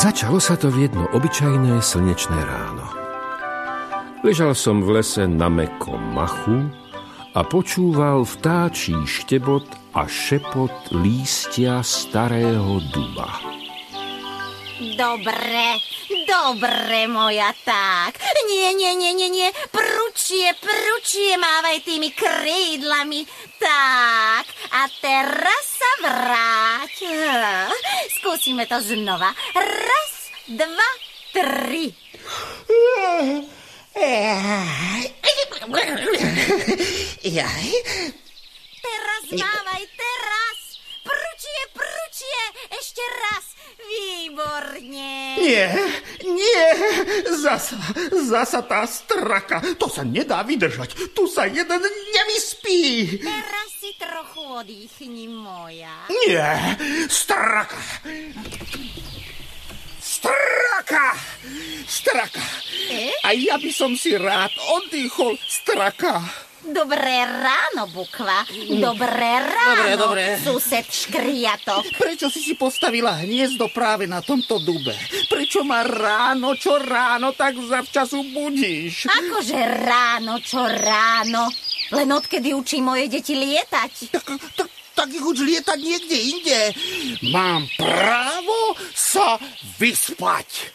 Začalo sa to v jedno obyčajné slnečné ráno. Ležal som v lese na mäkkom machu a počúval vtáčí štebot a šepot lístia starého duba. Dobre, moja tak. Nie. Prúčie, mávaj tými krídlami. Tak, a teraz sa vráť. Skúsime to znova. 1, 2, 3. Teraz mávaj, teraz. Prúčie, ešte raz. Výborne. Nie, zasa tá straka. To sa nedá vydržať. Tu sa jeden nevyspí. Teraz si trochu oddychni, moja. Nie, straka. A ja by som si rád oddychol, straka. Dobré ráno, Bukva. Dobré ráno, Dobre. sused Škriato. Prečo si postavila hniezdo práve na tomto dube? Prečo ma ráno, čo ráno, tak zavčasu budíš? Akože ráno, čo ráno? Len odkedy učí moje deti lietať. Tak ich uč lietať niekde inde. Mám právo sa vyspať.